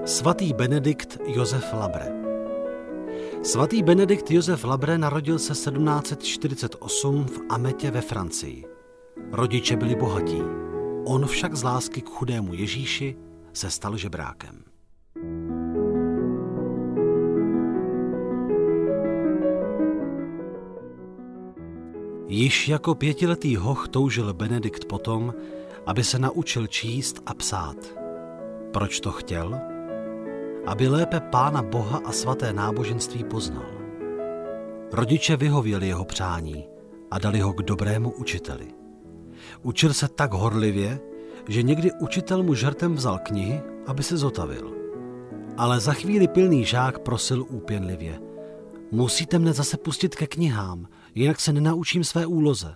Svatý Benedikt Josef Labre. Svatý Benedikt Josef Labre narodil se 1748 v Ametě ve Francii. Rodiče byli bohatí, on však z lásky k chudému Ježíši se stal žebrákem. Již jako 5letý hoch toužil Benedikt potom, aby se naučil číst a psát. Proč to chtěl? Aby lépe Pána Boha a svaté náboženství poznal. Rodiče vyhověli jeho přání a dali ho k dobrému učiteli. Učil se tak horlivě, že někdy učitel mu žertem vzal knihy, aby se zotavil. Ale za chvíli pilný žák prosil úpěnlivě: musíte mne zase pustit ke knihám, jinak se nenaučím své úloze.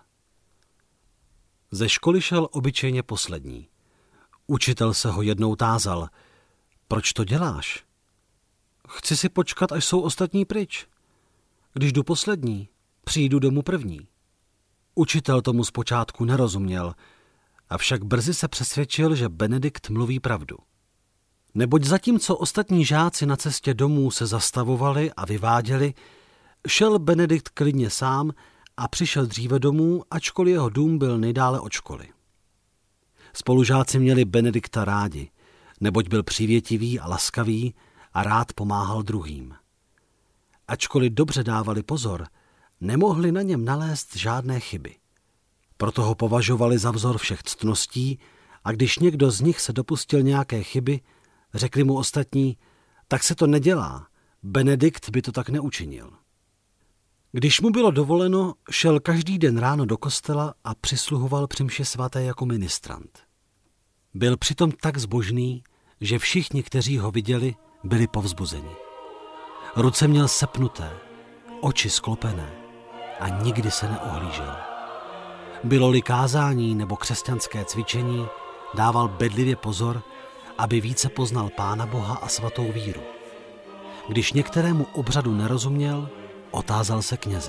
Ze školy šel obyčejně poslední. Učitel se ho jednou tázal: proč to děláš? Chci si počkat, až jsou ostatní pryč. Když jdu poslední, přijdu domů první. Učitel tomu zpočátku nerozuměl, avšak brzy se přesvědčil, že Benedikt mluví pravdu. Neboť zatímco ostatní žáci na cestě domů se zastavovali a vyváděli, šel Benedikt klidně sám a přišel dříve domů, ačkoliv jeho dům byl nejdále od školy. Spolužáci měli Benedikta rádi, neboť byl přívětivý a laskavý a rád pomáhal druhým. Ačkoliv dobře dávali pozor, nemohli na něm nalézt žádné chyby. Proto ho považovali za vzor všech ctností a když někdo z nich se dopustil nějaké chyby, řekli mu ostatní: tak se to nedělá, Benedikt by to tak neučinil. Když mu bylo dovoleno, šel každý den ráno do kostela a přisluhoval při mši svaté jako ministrant. Byl přitom tak zbožný, že všichni, kteří ho viděli, byli povzbuzeni. Ruce měl sepnuté, oči sklopené a nikdy se neohlížel. Bylo-li kázání nebo křesťanské cvičení, dával bedlivě pozor, aby více poznal Pána Boha a svatou víru. Když některému obřadu nerozuměl, otázal se kněze.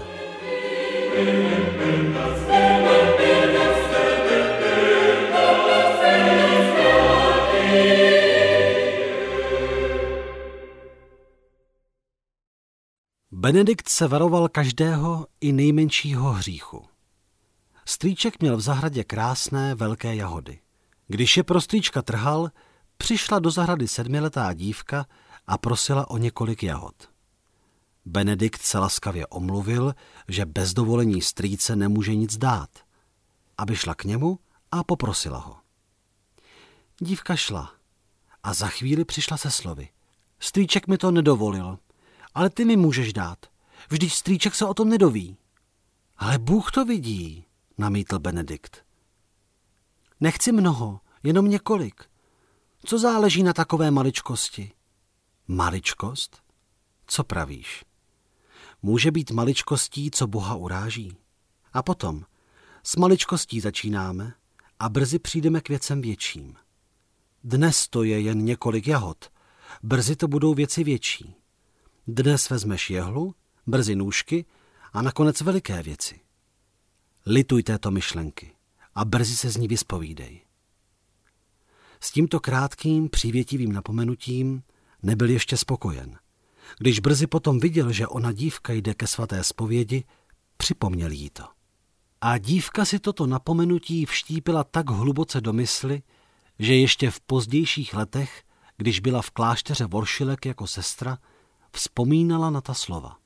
Benedikt se varoval každého i nejmenšího hříchu. Strýček měl v zahradě krásné velké jahody. Když je pro strýčka trhal, přišla do zahrady 7letá dívka a prosila o několik jahod. Benedikt se laskavě omluvil, že bez dovolení strýce nemůže nic dát, aby šla k němu a poprosila ho. Dívka šla a za chvíli přišla se slovy: strýček mi to nedovolil, ale ty mi můžeš dát, vždyť strýček se o tom nedoví. Ale Bůh to vidí, namítl Benedikt. Nechci mnoho, jenom několik. Co záleží na takové maličkosti? Maličkost? Co pravíš? Může být maličkostí, co Boha uráží? A potom, s maličkostí začínáme a brzy přijdeme k věcem větším. Dnes to je jen několik jahod, brzy to budou věci větší. Dnes vezmeš jehlu, brzy nůžky a nakonec veliké věci. Lituj této myšlenky a brzy se z ní vyspovídej. S tímto krátkým, přívětivým napomenutím nebyl ještě spokojen. Když brzy potom viděl, že ona dívka jde ke svaté zpovědi, připomněl jí to. A dívka si toto napomenutí vštípila tak hluboce do mysli, že ještě v pozdějších letech, když byla v klášteře Voršilek jako sestra, vzpomínala na ta slova.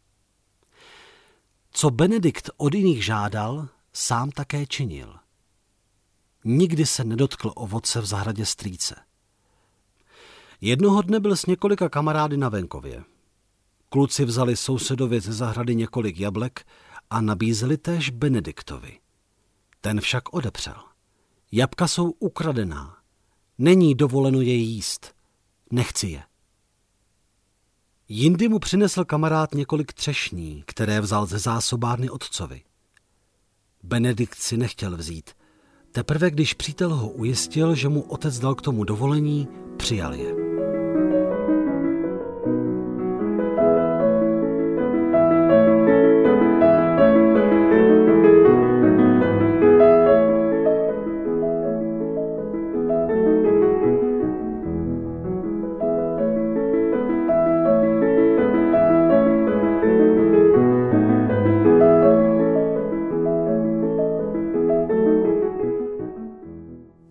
Co Benedikt od jiných žádal, sám také činil. Nikdy se nedotkl ovoce v zahradě strýce. Jednoho dne byl s několika kamarády na venkově. Kluci vzali sousedovi ze zahrady několik jablek a nabízeli též Benediktovi. Ten však odepřel. Jabka jsou ukradená. Není dovoleno je jíst. Nechci je. Jindy mu přinesl kamarád několik třešní, které vzal ze zásobárny otcovi. Benedikt si nechtěl vzít. Teprve když přítel ho ujistil, že mu otec dal k tomu dovolení, přijal je.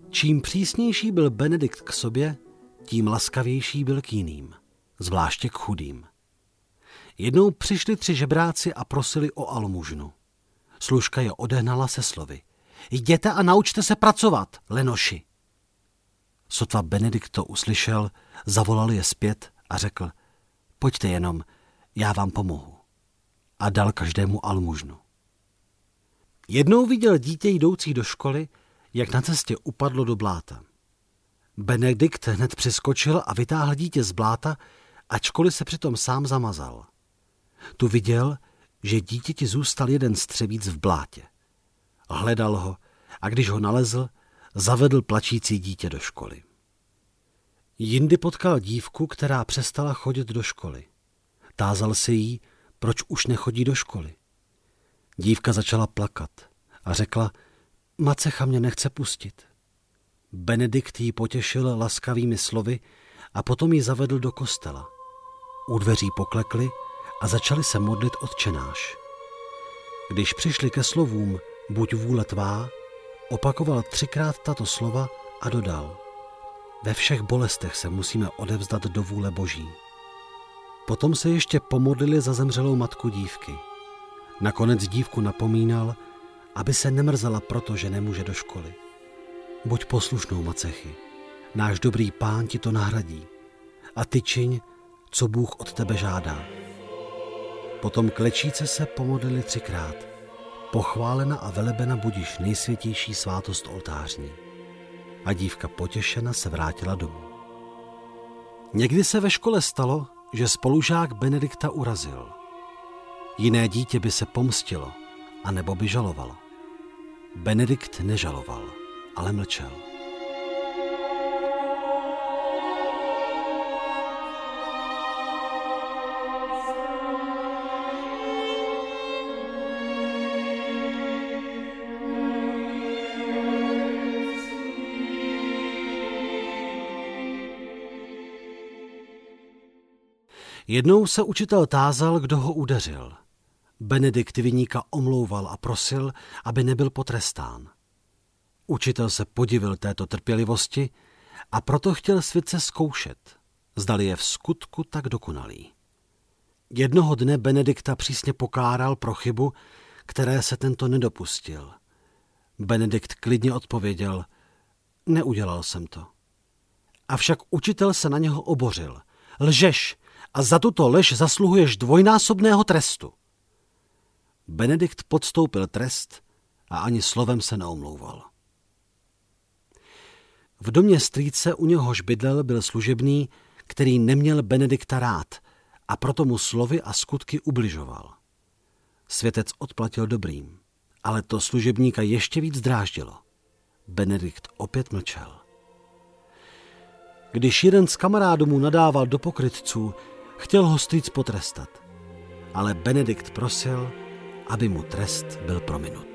Čím přísnější byl Benedikt k sobě, tím laskavější byl k jiným, zvláště k chudým. Jednou přišli 3 žebráci a prosili o almužnu. Služka je odehnala se slovy: Jděte a naučte se pracovat, lenoši. Sotva Benedikt to uslyšel, zavolal je zpět a řekl: Pojďte jenom, já vám pomohu. A dal každému almužnu. Jednou viděl dítě jdoucí do školy, jak na cestě upadlo do bláta. Benedikt hned přiskočil a vytáhl dítě z bláta, ačkoliv se přitom sám zamazal. Tu viděl, že dítěti zůstal jeden střevíc v blátě. Hledal ho a když ho nalezl, zavedl plačící dítě do školy. Jindy potkal dívku, která přestala chodit do školy. Tázal se jí, proč už nechodí do školy. Dívka začala plakat a řekla: Macecha mě nechce pustit. Benedikt ji potěšil laskavými slovy a potom ji zavedl do kostela. U dveří poklekli a začali se modlit Otčenáš. Když přišli ke slovům Buď vůle tvá, opakoval 3krát tato slova a dodal: Ve všech bolestech se musíme odevzdat do vůle Boží. Potom se ještě pomodlili za zemřelou matku dívky. Nakonec dívku napomínal, aby se nemrzela proto, že nemůže do školy. Buď poslušnou, macechy, náš dobrý Pán ti to nahradí a ty čiň, co Bůh od tebe žádá. Potom klečíce se pomodlili 3krát. Pochválena a velebena budiš nejsvětější svátost oltářní. A dívka potěšena se vrátila domů. Někdy se ve škole stalo, že spolužák Benedikta urazil. Jiné dítě by se pomstilo, anebo by žalovalo. Benedikt nežaloval, ale mlčel. Jednou se učitel tázal, kdo ho udeřil. Benedikt viníka omlouval a prosil, aby nebyl potrestán. Učitel se podivil této trpělivosti a proto chtěl svědce zkoušet, zdali je v skutku tak dokonalý. Jednoho dne Benedikta přísně pokáral pro chybu, které se tento nedopustil. Benedikt klidně odpověděl: Neudělal jsem to. Avšak učitel se na něho obořil: Lžeš a za tuto lež zasluhuješ dvojnásobného trestu. Benedikt podstoupil trest a ani slovem se neomlouval. V domě strýce, u něhož bydlel, byl služebný, který neměl Benedikta rád a proto mu slovy a skutky ubližoval. Světec odplatil dobrým, ale to služebníka ještě víc dráždilo. Benedikt opět mlčel. Když jeden z kamarádů mu nadával do pokrytců, chtěl ho strýc potrestat, ale Benedikt prosil, aby mu trest byl prominut.